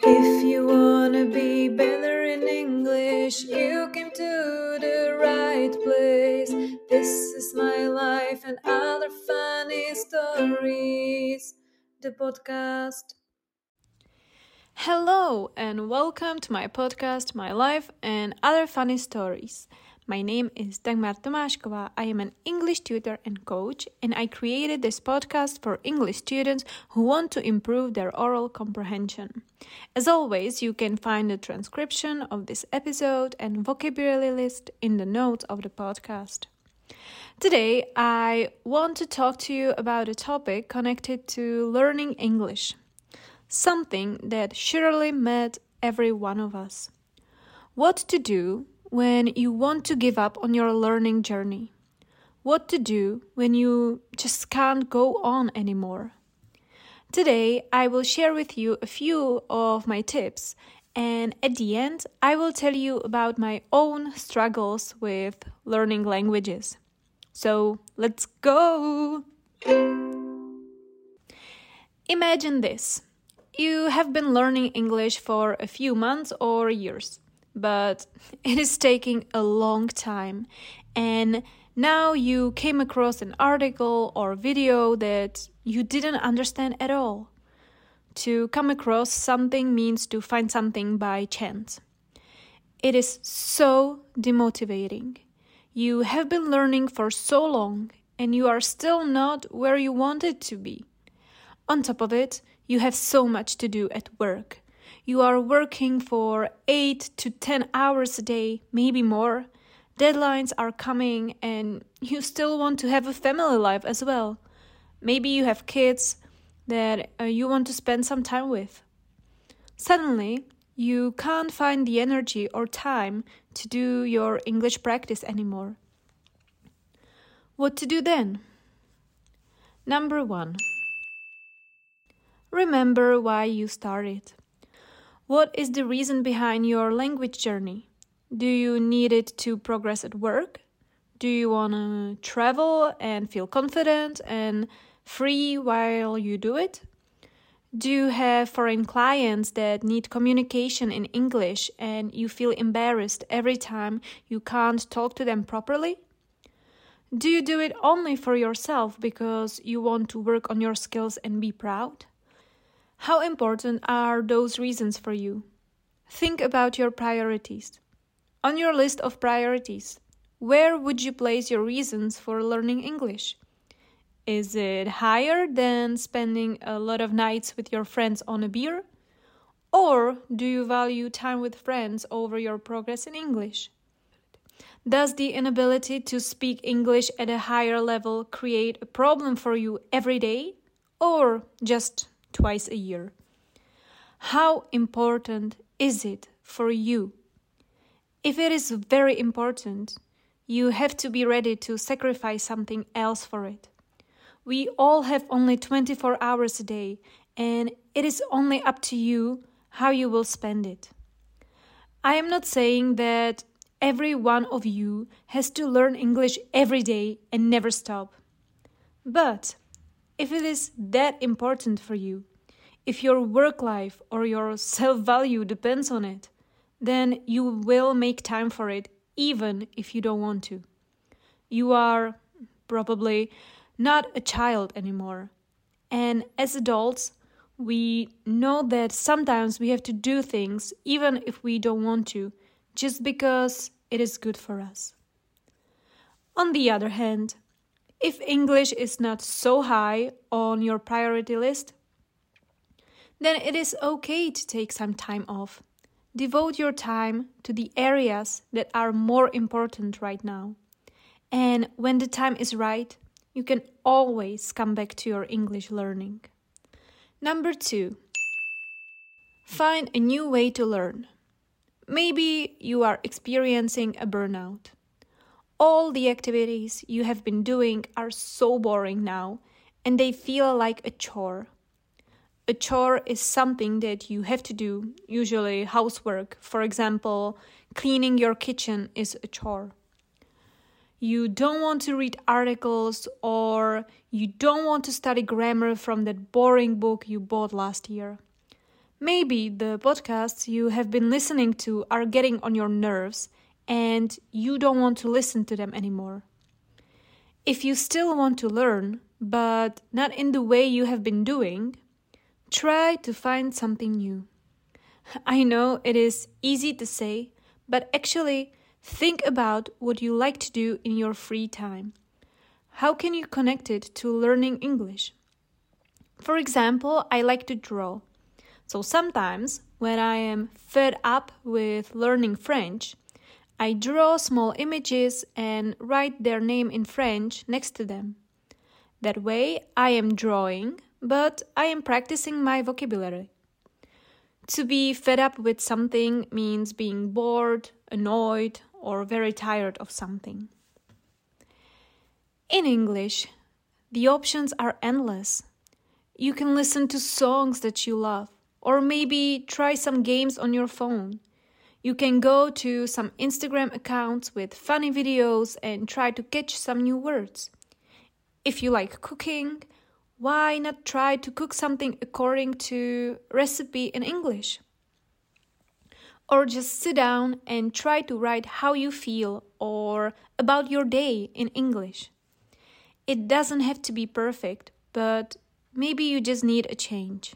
If you wanna be better in English, you came to the right place. This is my life and other funny stories. The podcast. Hello and welcome to my podcast, My Life and Other Funny Stories. My name is Dagmar Tomashkova. I am an English tutor and coach, and I created this podcast for English students who want to improve their oral comprehension. As always, you can find the transcription of this episode and vocabulary list in the notes of the podcast. Today, I want to talk to you about a topic connected to learning English. Something that surely met every one of us. What to do when you want to give up on your learning journey? What to do when you just can't go on anymore? Today, I will share with you a few of my tips, and at the end, I will tell you about my own struggles with learning languages. So, let's go! Imagine this. You have been learning English for a few months or years, but it is taking a long time, and now you came across an article or video that you didn't understand at all. To come across something means to find something by chance. It is so demotivating. You have been learning for so long, and you are still not where you wanted to be. On top of it, you have so much to do at work. You are working for 8 to 10 hours a day, maybe more. Deadlines are coming and you still want to have a family life as well. Maybe you have kids that you want to spend some time with. Suddenly, you can't find the energy or time to do your English practice anymore. What to do then? Number 1. Remember why you started. What is the reason behind your language journey? Do you need it to progress at work? Do you want to travel and feel confident and free while you do it? Do you have foreign clients that need communication in English and you feel embarrassed every time you can't talk to them properly? Do you do it only for yourself because you want to work on your skills and be proud? How important are those reasons for you? Think about your priorities. On your list of priorities, where would you place your reasons for learning English? Is it higher than spending a lot of nights with your friends on a beer? Or do you value time with friends over your progress in English? Does the inability to speak English at a higher level create a problem for you every day? Or just twice a year? How important is it for you? If it is very important, you have to be ready to sacrifice something else for it. We all have only 24 hours a day, and it is only up to you how you will spend it. I am not saying that every one of you has to learn English every day and never stop. But if it is that important for you, if your work life or your self-value depends on it, then you will make time for it even if you don't want to. You are probably not a child anymore. And as adults, we know that sometimes we have to do things even if we don't want to, just because it is good for us. On the other hand, if English is not so high on your priority list, then it is okay to take some time off. Devote your time to the areas that are more important right now. And when the time is right, you can always come back to your English learning. Number 2. Find a new way to learn. Maybe you are experiencing a burnout. All the activities you have been doing are so boring now, and they feel like a chore. A chore is something that you have to do, usually housework. For example, cleaning your kitchen is a chore. You don't want to read articles, or you don't want to study grammar from that boring book you bought last year. Maybe the podcasts you have been listening to are getting on your nerves and you don't want to listen to them anymore. If you still want to learn, but not in the way you have been doing, try to find something new. I know it is easy to say, but actually think about what you like to do in your free time. How can you connect it to learning English? For example, I like to draw. So sometimes when I am fed up with learning French, I draw small images and write their name in French next to them. That way I am drawing, but I am practicing my vocabulary. To be fed up with something means being bored, annoyed, or very tired of something. In English, the options are endless. You can listen to songs that you love, or maybe try some games on your phone. You can go to some Instagram accounts with funny videos and try to catch some new words. If you like cooking, why not try to cook something according to recipe in English? Or just sit down and try to write how you feel or about your day in English. It doesn't have to be perfect, but maybe you just need a change.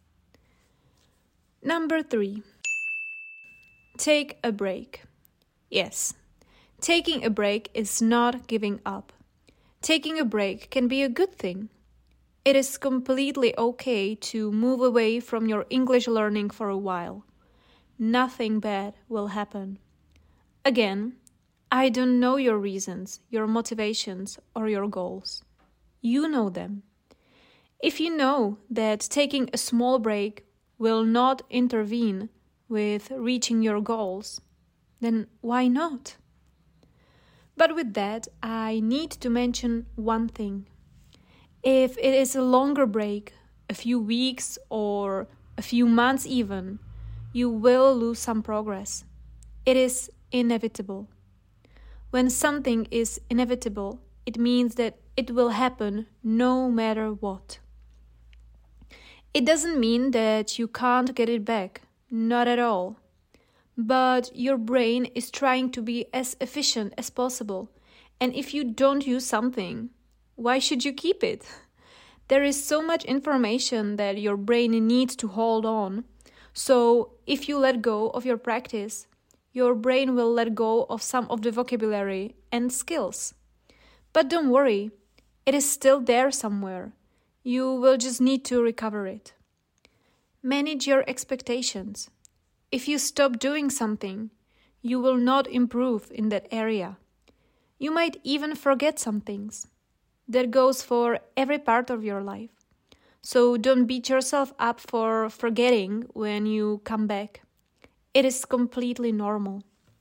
Number 3. Take a break. Yes, taking a break is not giving up. Taking a break can be a good thing. It is completely okay to move away from your English learning for a while. Nothing bad will happen. Again, I don't know your reasons, your motivations, or your goals. You know them. If you know that taking a small break will not intervene with reaching your goals, then why not? But with that, I need to mention one thing. If it is a longer break, a few weeks or a few months even, you will lose some progress. It is inevitable. When something is inevitable, it means that it will happen no matter what. It doesn't mean that you can't get it back, not at all. But your brain is trying to be as efficient as possible, and if you don't use something, why should you keep it? There is so much information that your brain needs to hold on. So if you let go of your practice, your brain will let go of some of the vocabulary and skills. But don't worry, it is still there somewhere. You will just need to recover it. Manage your expectations. If you stop doing something, you will not improve in that area. You might even forget some things. That goes for every part of your life. So don't beat yourself up for forgetting when you come back. It is completely normal.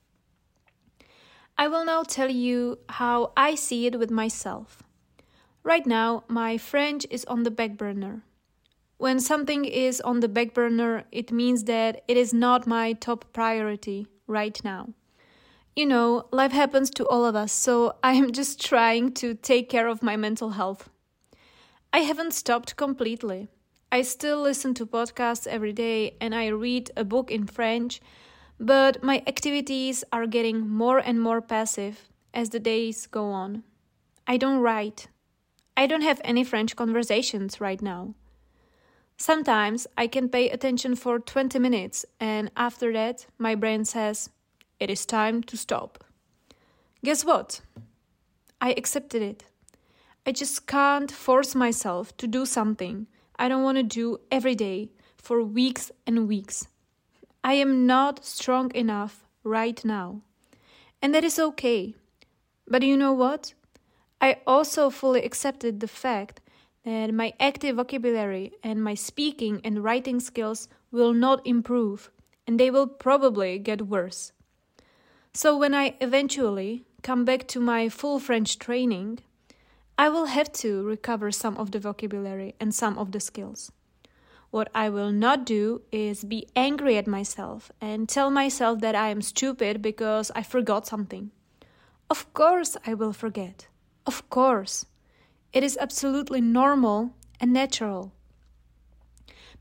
I will now tell you how I see it with myself. Right now, my French is on the back burner. When something is on the back burner, it means that it is not my top priority right now. You know, life happens to all of us, so I am just trying to take care of my mental health. I haven't stopped completely. I still listen to podcasts every day and I read a book in French, but my activities are getting more and more passive as the days go on. I don't write. I don't have any French conversations right now. Sometimes I can pay attention for 20 minutes and after that my brain says, it is time to stop. Guess what? I accepted it. I just can't force myself to do something I don't want to do every day for weeks and weeks. I am not strong enough right now. And that is okay. But you know what? I also fully accepted the fact that my active vocabulary and my speaking and writing skills will not improve, and they will probably get worse. So when I eventually come back to my full French training, I will have to recover some of the vocabulary and some of the skills. What I will not do is be angry at myself and tell myself that I am stupid because I forgot something. Of course I will forget. Of course. It is absolutely normal and natural.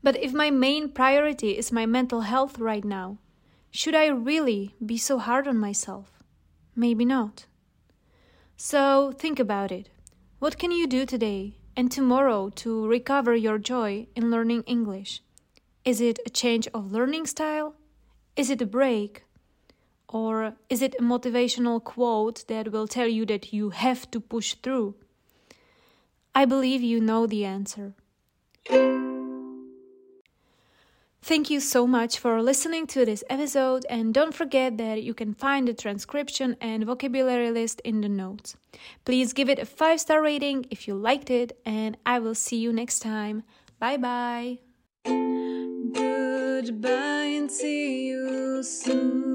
But if my main priority is my mental health right now, should I really be so hard on myself? Maybe not. So think about it. What can you do today and tomorrow to recover your joy in learning English? Is it a change of learning style? Is it a break? Or is it a motivational quote that will tell you that you have to push through? I believe you know the answer. Thank you so much for listening to this episode, and don't forget that you can find the transcription and vocabulary list in the notes. Please give it a 5-star rating if you liked it, and I will see you next time. Bye-bye. Goodbye and see you soon.